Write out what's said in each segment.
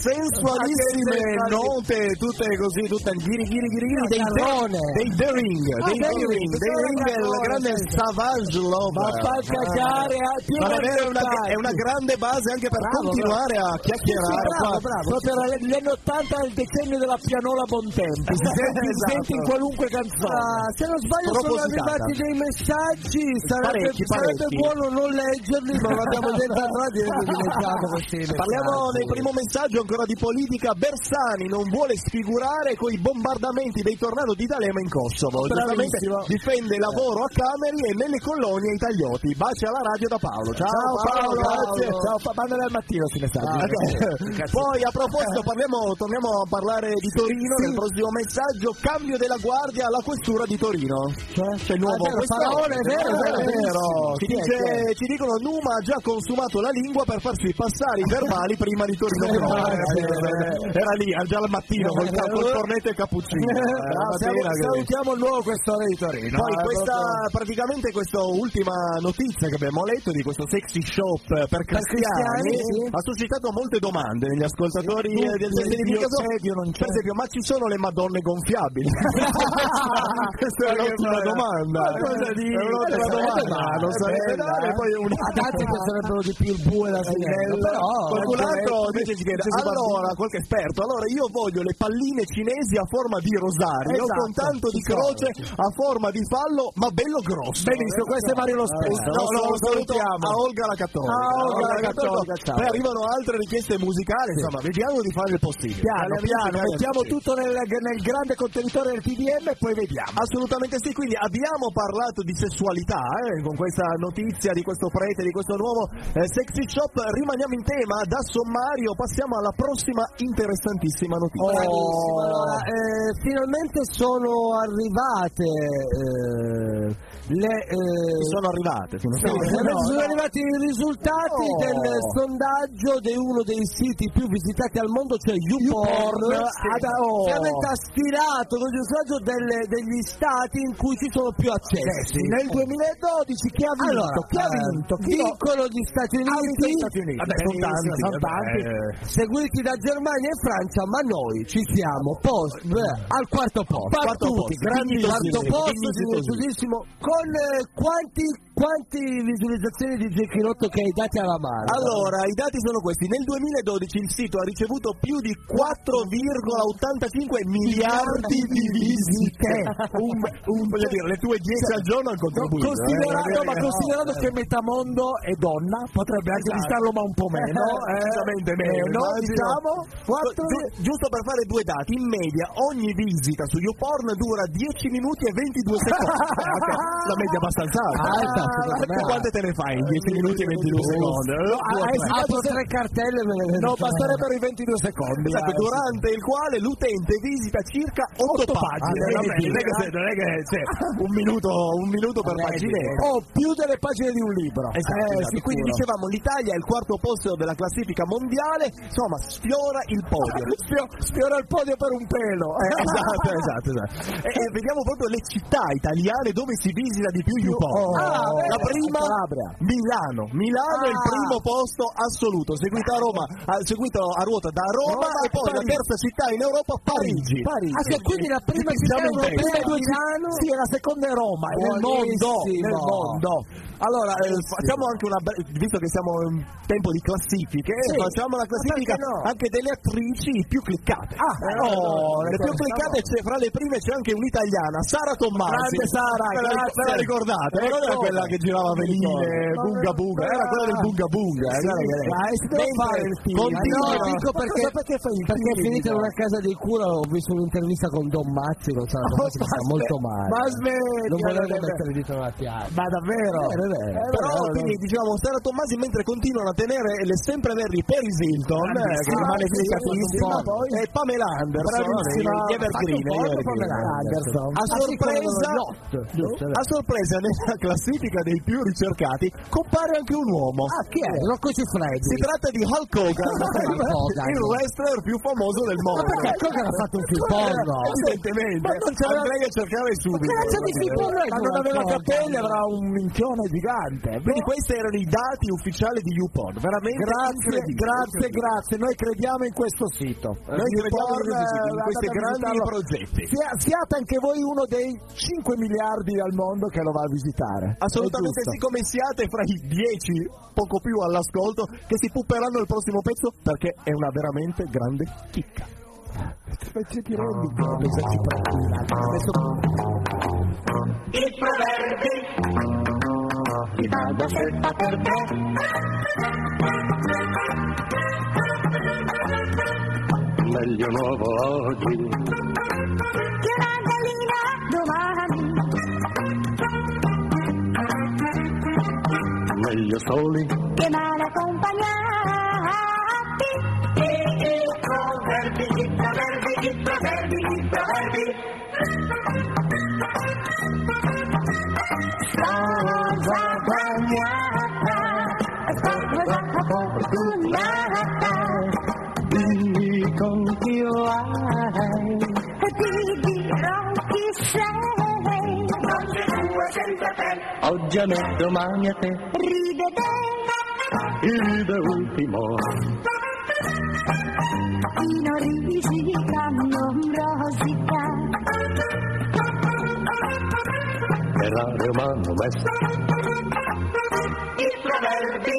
sensualissime note, tutte così, tutte giri dei The Ring, il grande Savage Love. Ma fa cagare è una grande base anche per continuare a chiacchierare. Bravo. Proprio negli anni 80 è il decennio della pianola Bontempi. Si sente in qualunque canzone. Se non sbaglio sono arrivati dei messaggi, sarebbe buono non leggerli, ma l'abbiamo detto a radio e li leggiamo questi messaggi. Parliamo nel primo messaggio ancora di politica. Bersani non vuole sfigurare coi bombardamenti dei tornado di D'Alema in Kosovo. Giustamente difende lavoro a Cameri e nelle colonie italioti. Baci alla radio da Paolo. Ciao Paolo, grazie. Ciao, mandale al mattino questi messaggi. Poi a proposito torniamo a parlare di Torino nel prossimo messaggio. Cambio della guardia alla questura di Torino. C'è il nuovo Faraone, è vero. Ci dicono Numa ha già consumato la lingua per farsi passare i verbali prima di Torino. Era lì già al mattino col cornetto e cappuccino. Salutiamo il nuovo questore di Torino. Poi praticamente questa ultima notizia che abbiamo letto di questo sexy shop per cristiani ha suscitato molte domande negli ascoltatori del per esempio, ma ci sono le madonne gonfiabili? Questa è un'ottima domanda. Non sarebbe male. Poi che sarebbero di più il bue da Sinello, però qualcun altro invece ci chiede qualche esperto, allora io voglio le palline cinesi a forma di rosario con tanto di croce a forma di fallo ma bello grosso. Benissimo, questo è Mario Lo Stesso. Lo salutiamo a Olga la Cattolica. Poi arrivano altre richieste musicali, insomma vediamo di fare il possibile. Piano, mettiamo tutto nel grande contenitore del TDM e poi vediamo. Assolutamente sì, quindi abbiamo parlato di sessualità con questa notizia di questo prete, di questo nuovo sexy shop. Rimaniamo in tema da sommario, passiamo alla prossima interessantissima notizia. Allora, finalmente sono arrivate sono arrivate sono arrivati i risultati del sondaggio di uno dei siti più visitati al mondo, cioè YouPorn. Finalmente ha stilato con il sondaggio degli stati in cui ci sono più accessi. Nel 2012 chi ha vinto? Vincono gli Stati Uniti. Sono tanti. Seguiti da Germania e Francia, ma noi ci siamo al quarto posto. Quarto posto, signor con quanti visualizzazioni di Gecchinotto che hai dati alla mano? Allora, i dati sono questi. Nel 2012 il sito ha ricevuto più di 4,85 miliardi di visite. Voglio dire, le tue 10 al giorno hanno contribuito. Considerando che metà mondo è donna, potrebbe anche ristarlo ma un po' meno. Meno, diciamo. Giusto per fare due dati, in media ogni visita su YouPorn dura 10 minuti e 22 secondi. La media abbastanza alta. Quante te ne fai in 10 minuti e 22 secondi? Apro 3 cartelle. No, basterebbero i 22 secondi. Durante il quale l'utente visita circa 8 pagine. Non è che c'è un minuto per pagina. Più delle pagine di un libro. Esatto. Quindi dicevamo l'Italia è il quarto posto della classifica mondiale, insomma sfiora il podio. Sfiora il podio per un pelo. Esatto. E vediamo proprio le città italiane dove si visita di più YouPorn. La prima Milano è il primo posto assoluto, seguito a ruota da Roma e poi la terza città in Europa Parigi. Quindi la prima città europea è Milano? Sì, e la seconda è Roma. Nel mondo. Allora, facciamo anche visto che siamo in tempo di classifiche, facciamo la classifica anche delle attrici più cliccate. Le più cliccate fra le prime c'è anche un'italiana, Sara Tommasi. Grande Sara, ve la ricordate? Non era quella che girava veline, bunga bunga, era quella del bunga bunga. Perché è finita in una casa dei cura, ho visto un'intervista con Don Mazzi, non so, molto male. Non volevo mettere il dito nella piazza. Ma davvero? Però quindi diciamo Sara Tommasi mentre continuano a tenere le sempreverdi Paris Hilton che rimane cliccatissima e Pamela Anderson a sorpresa nella classifica dei più ricercati compare anche un uomo. Chi è? Rocco Siffredi. Si tratta di Hulk Hogan, il wrestler più famoso del mondo. Ma perché Hogan ha fatto un film porno? Evidentemente Andrea cercava subito. Cazzo di film porno? Ma non aveva capelli, avrà un minchione terrificante. Quindi questi erano i dati ufficiali di YouPorn, veramente grazie, noi crediamo in questo sito. Noi crediamo in questi grandi progetti. Siate anche voi uno dei 5 miliardi al mondo che lo va a visitare. Assolutamente sì, come siate fra i 10, poco più all'ascolto, che si pupperanno il prossimo pezzo, perché è una veramente grande chicca. Ci ti rendi conto se ci I proverbi di Baba Setta per te. Meglio nuovo oggi che una gallina domani. meglio soli che male accompagnati. I proverbi, i proverbi, i proverbi, i proverbi. Sposa guagnata, sposa fortunata, dimmi con chi hai, ti dirò chi sei. Oggi due senza te, oggi a me, domani a te, ride te. il ultimo. Fino risica, non rosica. Errare umano messo. I proverbi.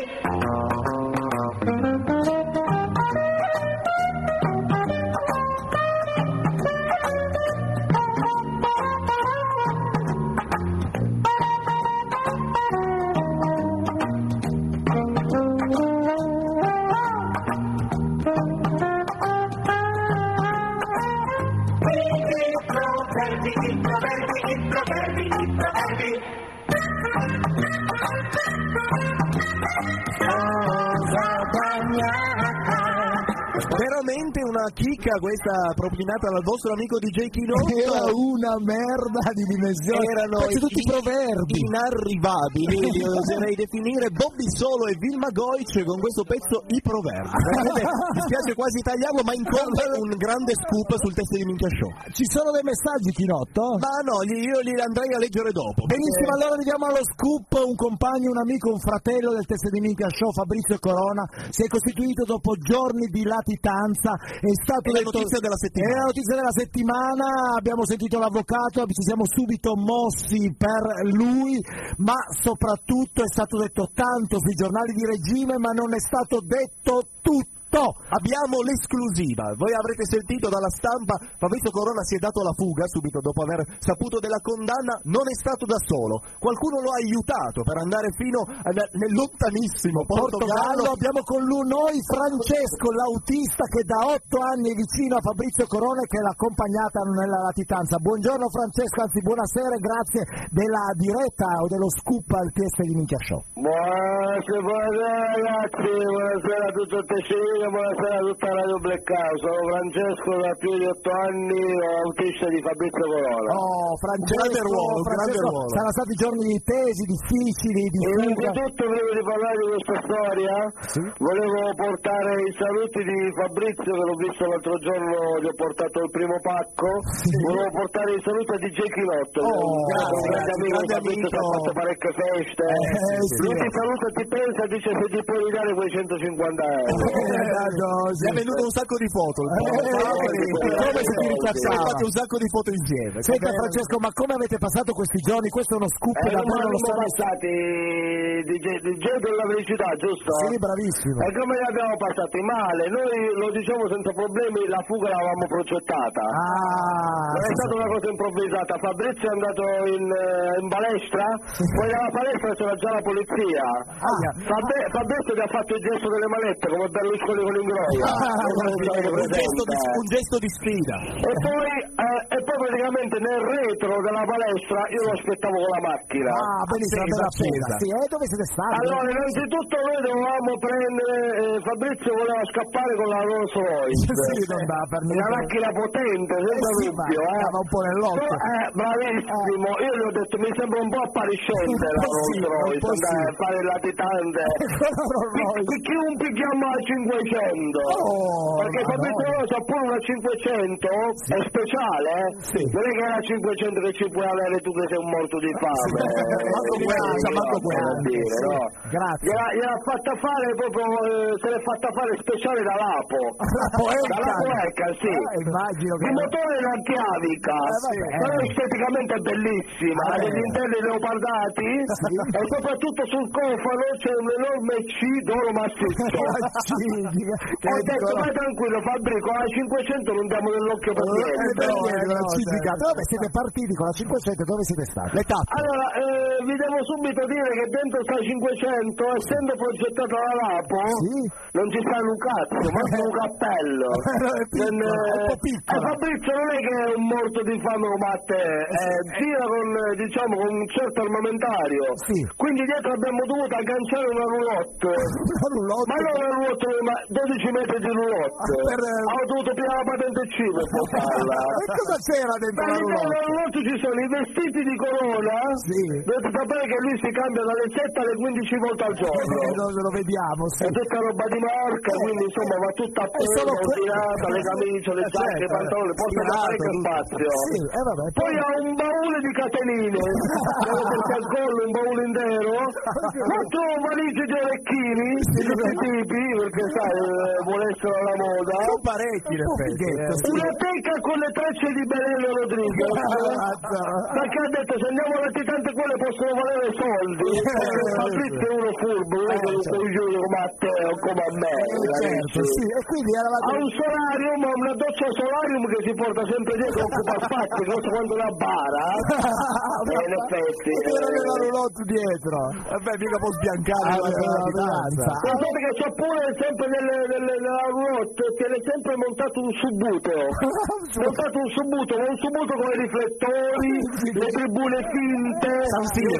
Veramente una chicca questa propinata dal vostro amico DJ Chinotto. Era una merda di dimensioni. Erano tutti i proverbi inarrivabili, li oserei definire Bobby Solo e Vilma Goic con questo pezzo I proverbi. Mi spiace quasi tagliarlo, ma incombe un grande scoop sul testo di Minchia Show. Ci sono dei messaggi, Chinotto? Ma no, io li andrei a leggere dopo. Benissimo, allora andiamo allo scoop. Un compagno, un amico, un fratello del testo di Minchia Show, Fabrizio Corona, si è costituito dopo giorni di latitanza. È stato la notizia della settimana. È la notizia della settimana. Abbiamo sentito l'avvocato, ci siamo subito mossi per lui, ma soprattutto è stato detto tanto sui giornali di regime, ma non è stato detto tutto. Abbiamo l'esclusiva, voi avrete sentito dalla stampa, Fabrizio Corona si è dato la fuga subito dopo aver saputo della condanna, non è stato da solo, qualcuno lo ha aiutato per andare fino nel lontanissimo Portogallo. Abbiamo con noi Francesco, l'autista che da 8 anni è vicino a Fabrizio Corona e che l'ha accompagnata nella latitanza. Buongiorno Francesco, anzi buonasera e grazie della diretta o dello scoop al test di Minchia Show. Buonasera ragazzi, buonasera a tutto il Tesserino, buonasera a tutta Radio Blackout. Sono Francesco, da più di 8 anni, autista di Fabrizio Corona. Oh, Francesco, saranno stati giorni di tesi, difficili, di fuga. Innanzitutto prima di parlare di questa storia, sì? Volevo portare i saluti di Fabrizio, che l'ho visto l'altro giorno, gli ho portato il primo pacco. Sì. Volevo portare i saluti a DJ Chinotto, un grande amico, Fabrizio ci ha fatto parecchie feste. Sì. Lui ti saluta, ti pensa, dice se ti puoi dare quei 150 euro. Mi è venuto un sacco di foto. Come se ti ricacciava? Fate un sacco di foto insieme. Senta Francesco, ma come avete passato questi giorni? Questo è uno scoop da non lo siamo passati DJ della felicità, giusto? Sì, bravissimo. E come li abbiamo passati? Male, noi lo diciamo senza problemi, la fuga l'avevamo progettata. Non è stata una cosa improvvisata. Fabrizio è andato in palestra, poi dalla palestra c'era già la polizia. Fabrizio ti ha fatto il gesto delle manette come Berlusconi con l'ingroia. Un gesto di sfida. E poi praticamente nel retro della palestra io lo aspettavo con la macchina. Benissimo, bella fuga. Sì, dove siete stati? Allora, innanzitutto noi dovevamo prendere, Fabrizio voleva scappare con la Rolls Royce. Sì, non dà per niente. Una macchina potente, senza dubbio, Stava un po' nell'occhio. Bravissimo, io gli ho detto mi sembra un po' appariscente la Rolls Royce, andare a fare il latitante. Chiunque chiama a 500, perché Fabrizio c'ha pure una 500, è speciale, non è che è la 500 che ci puoi avere tu che sei un morto di fame. Manco quella, no? Grazie. Gliel'ha fatta fare proprio, se l'è fatta fare speciale da Lapo. Dalla Poeca, sì. Immagino che... Il motore è l'antiavica, però esteticamente è bellissima, ha degli interni leopardati e soprattutto sul cofano c'è un enorme C d'oro massiccio. Ho detto vai tranquillo Fabbrico, alla 500 non diamo dell'occhio per niente. Vabbè, siete partiti con la 500, dove siete stati? Le tappe. Allora, vi devo subito dire che dentro sta 500, essendo progettata da Lapo, non ci sta un cazzo, ma un cappello. Fabrizio non è che è un morto di fame come a te, gira con, diciamo, con un certo armamentario. Quindi dietro abbiamo dovuto agganciare una roulotte. Ma non una roulotte, ma 12 metri di roulotte. Ho dovuto pigliare la patente C per portarla. Cosa c'era dentro la roulotte? Nella roulotte ci sono i vestiti di Corona. Dovete sapere che lui si cambia dalle 7 alle 15 volte al giorno. Lo vediamo, È tutta roba di marca, quindi insomma va tutta appesa, ordinata, le camicie, le giacche, i pantaloni, porta da parecchio spazio. Poi ha un baule di catenine, perché al collo un baule intero, 4 valigie di orecchini di tutti i tipi, perché sai, vuole essere alla moda. Sono parecchi in effetti. Una teca con le trecce di Benello Rodriguez, perché ha detto se andiamo a latitante quelle possono valere soldi. Fabrizio è uno furbo, non è che un coglione come a te o come a me. E quindi ha un solarium, una doccia solarium che si porta sempre dietro, occupa spazio, non so quanto la bara. In effetti. Era la roulotte dietro. Vabbè, mica può sbiancare la latitanza. Pensate che c'ha pure sempre nella roulotte, tiene sempre montato un subbuteo. Montato un subbuteo con i riflettori, le tribune finte, San Siro,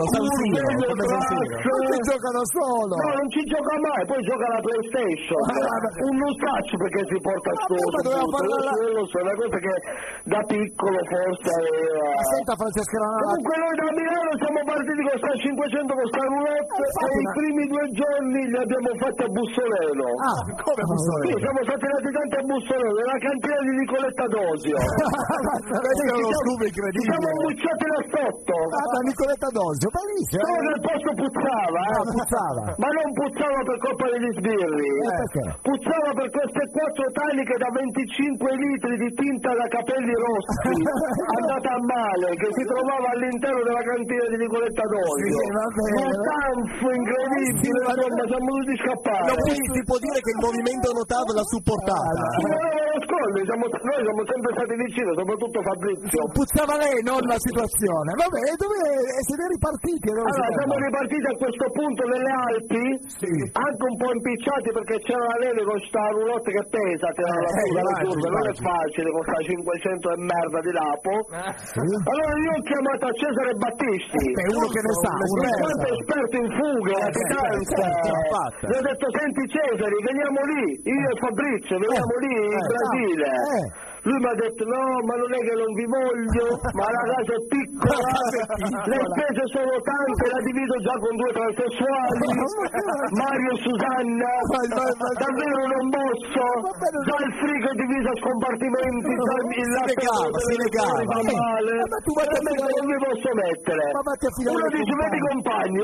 non si gioca da solo. No, non ci gioca mai, poi gioca alla PlayStation. Un nustaccio perché si porta a scuola. È una cosa che da piccolo forse aveva. Senta Francesca Ranaldi. Comunque noi da Milano siamo partiti con sta 500 con sta roulotte e i primi 2 giorni li abbiamo fatti a Bussoleno. Come a Bussoleno? Sì, siamo stati latitanti a Bussoleno, nella cantina di Nicoletta Dosio. Questo è uno scoop incredibile. Ci siamo bucciati là sotto. Da Nicoletta Dosio, bellissimo. Solo che il posto puzzava, puzzava. Ma non puzzava per colpa degli sbirri. Puzzava per queste 4 taniche da 25 litri di tinta da capelli rossi andata a male che si trovava all'interno della cantina di Nicoletta Dosio. Un tanfo incredibile, insomma siamo dovuti scappare. Quindi si può dire che il movimento notato l'ha supportata. Noi siamo sempre stati vicini, soprattutto Fabrizio. Puzzava lei, non la situazione. Vabbè, dove siete ripartiti? Allora, siamo ripartiti a questo punto nelle Alpi, anche un po' impicciati perché c'era la neve con sta roulotte che pesa, non è facile con sta 500 e merda di Lapo. Allora io ho chiamato a Cesare Battisti, uno che ne sa, un esperto in fughe, latitanza. Gli ho detto senti Cesare, veniamo lì, io e Fabrizio, veniamo lì in Brasile. Lui mi ha detto no, ma non è che non vi voglio, ma la casa è piccola, le spese sono tante, la divido già con 2 transessuali, Mario e Susanna, davvero non posso, già il frigo è diviso a scompartimenti, il latte si legava, male, non vi posso mettere. Uno dice vedi i compagni,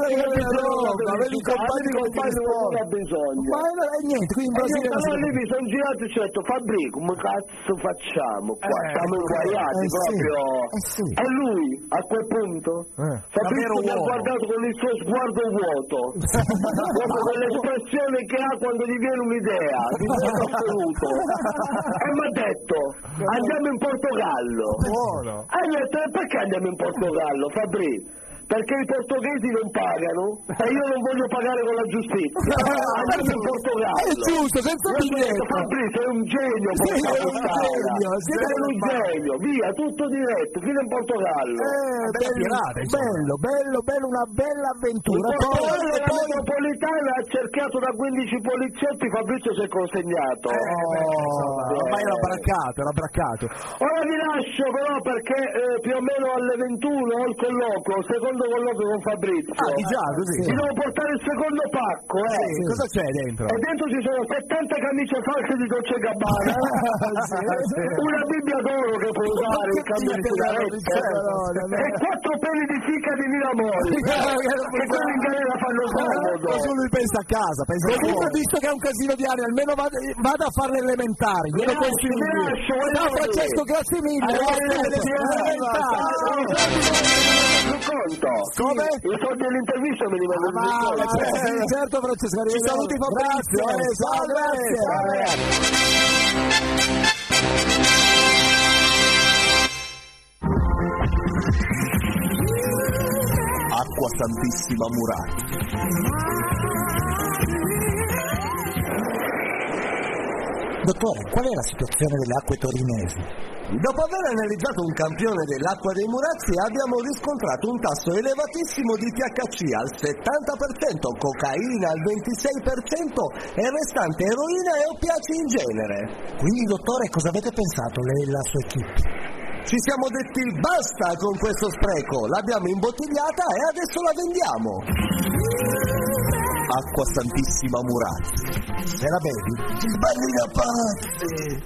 vedi i compagni non ha bisogno. Niente, qui in Brasile allora lì mi sono girato e ho detto Fabri, come cazzo facciamo qua? Siamo inguaiati proprio. E lui a quel punto Fabrizio mi ha guardato con il suo sguardo vuoto, proprio quell'espressione che ha quando gli viene un'idea di vuoto assoluto, e mi ha detto andiamo in Portogallo. E io ho detto perché andiamo in Portogallo Fabri? perché i portoghesi non pagano e io non voglio pagare con la giustizia. Andiamo in Portogallo. È giusto, senza biglietto. Fabrizio è un genio, sei un genio, via, tutto diretto, fino in Portogallo. Bello, una bella avventura. La metropolitana ha cercato da 15 poliziotti, Fabrizio si è consegnato. Ormai era braccato. Ora vi lascio però perché più o meno alle 21 ho il colloquio, secondo colloquio con Fabrizio. Già, così. Ti devo portare il secondo pacco, Sì. Cosa c'è dentro? E dentro ci sono 70 camicie false di Dolce & Gabbana, una Bibbia d'oro che puoi usare in cambio di sigarette, e 4 peli di fica di Miramoli, che quelli in galera fanno comodo. Lui pensa a casa, comunque, visto che è un casino di aria, almeno vada a fare le elementari. Glielo consiglio. Ciao Francesco, grazie mille. Conto. Come? I soldi dell'intervista me li vengono. Certo Francesco, ci saluti Fabrizio. Grazie. Acqua Santissima Murata. Dottore, qual è la situazione delle acque torinesi? Dopo aver analizzato un campione dell'acqua dei Murazzi abbiamo riscontrato un tasso elevatissimo di THC al 70%, cocaina al 26% e il restante eroina e oppiacei in genere. Quindi dottore, cosa avete pensato lei e la sua equipe? Ci siamo detti basta con questo spreco, l'abbiamo imbottigliata e adesso la vendiamo. Acqua Santissima Murata. Se la bevi? Ti sbagli da pazzi!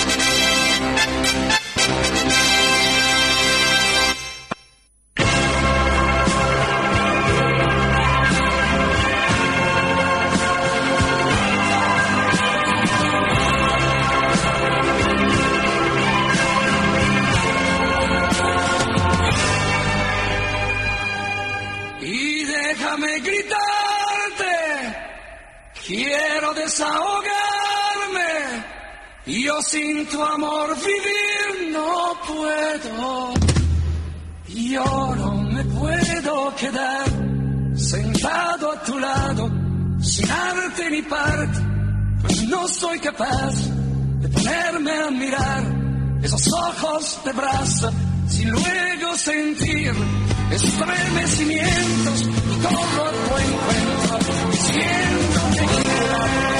Y déjame gritarte, quiero desahogarme, yo sin tu amor vivir no puedo, yo no me puedo quedar sentado a tu lado, sin arte ni parte, pues no soy capaz de ponerme a mirar esos ojos de brasa, sin luego sentir estremecimientos, y corro a tu encuentro diciendo que quiero.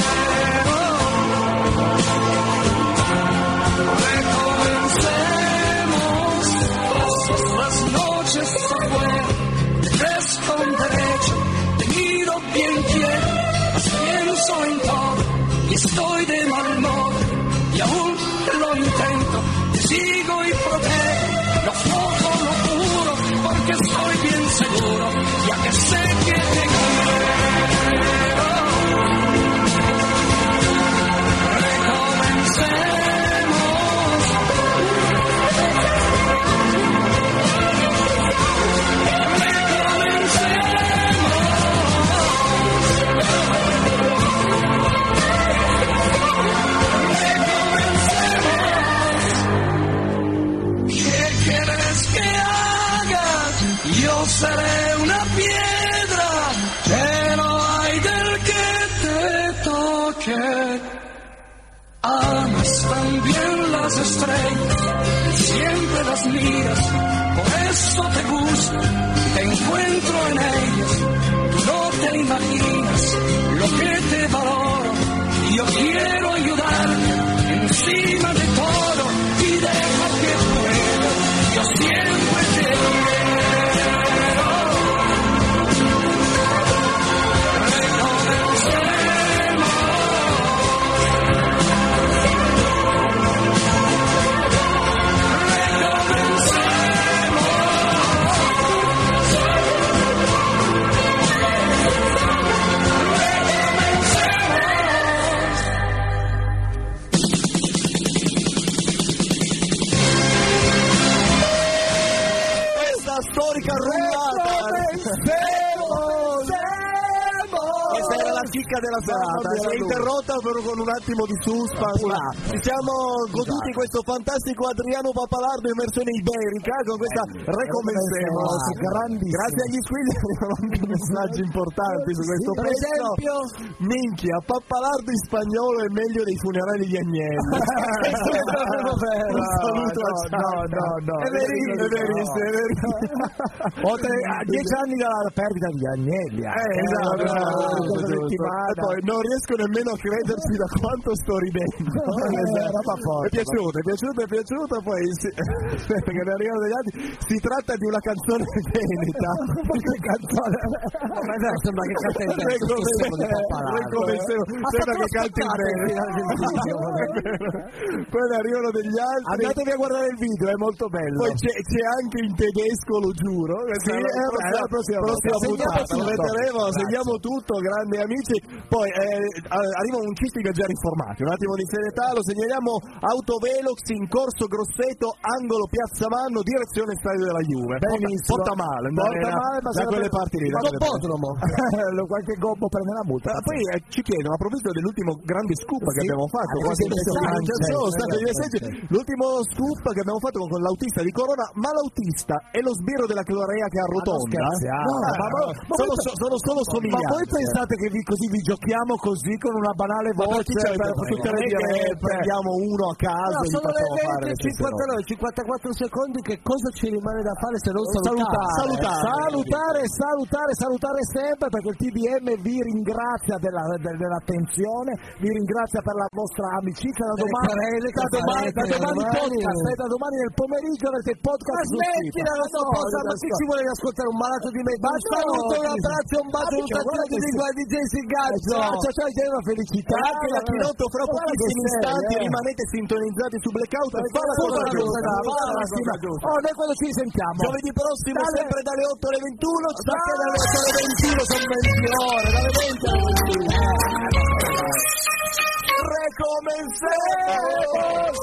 Recomencemos, pasas las noches afuera, te crees con derecho, te miro bien quiero, mas pienso en todo y estoy de mal modo, y aún lo intento, te sigo y protejo, lo flojo, lo puro, porque estoy bien seguro, ya que sé que te quiero. Seré una piedra, pero hay del que te toque. Amas también las estrellas, siempre las miras, por eso te gusta, te encuentro en ellas. Tú no te imaginas lo que te valoro, yo quiero ayudarte encima de todo, y deja que pueda, yo siempre te quiero. chicca della serata, si è interrotta però con un attimo di suspense. Ci siamo goduti questo fantastico Adriano Pappalardo in versione iberica con questa Recomensemo. Grazie agli squilli arrivano anche messaggi importanti su questo per esempio minchia, Pappalardo in spagnolo è meglio dei funerali di Agnelli. Un saluto no, è verissimo. Oltre a 10 anni dalla perdita di Agnelli. Esatto. E poi non riesco nemmeno a crederci da quanto sto ridendo. È piaciuto, poi aspetta che ne arrivano degli altri. Si tratta di una canzone veneta. Che canzone? Sembra che canta in sembra che canti in poi ne arrivano degli altri. Andatevi a guardare il video, è molto bello. Poi c'è anche in tedesco, lo giuro. Sì, la prossima puntata lo vedremo, segniamo tutto, grandi amici. Poi arriva un cisti che già riformati, un attimo di serietà, lo segnaliamo. Autovelox in Corso Grosseto, angolo Piazza Manno, direzione Stadio della Juve. Benissimo. Porta male, ma da quelle parti lì. Qualche gobbo prende la multa. Poi ci chiedono, a proposito dell'ultimo grande scoop che abbiamo fatto, l'ultimo scoop che abbiamo fatto con l'autista di Corona, ma l'autista è lo sbirro della clorea che arrotonda? Sono solo somiglianti. Ma voi pensate che così vi giochiamo così con una banale voce per tutte le dirette? Prendiamo uno a caso e gli facciamo fare 54 secondi, che cosa ci rimane da fare se non salutare sempre, perché il TDM vi ringrazia dell'attenzione, vi ringrazia per la vostra amicizia. Da domani nel pomeriggio avrete il podcast. Ma chi ci vuole ascoltare un malato di me? Un saluto, un abbraccio, un bacio, un tatuaggio di DJ Singaggio. C'è una felicità. Anche la Chinotto fra pochissimi istanti. Rimanete sintonizzati su Blackout. Fa la cosa giusta. Noi quando ci risentiamo? Giovedì prossimo, sempre dalle 8 alle 21. Perché dalle 8 alle 21 sono 20 ore. Dalle 20 alle 21. Recomensemos!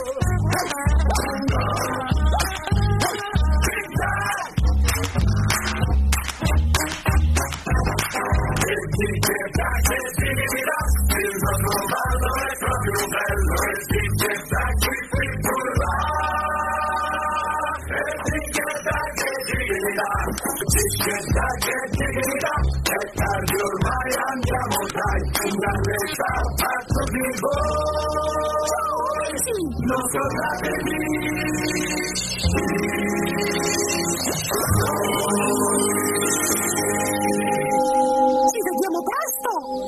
È tardi ormai, andiamo dai, una retta fatto di voi, non tornate lì.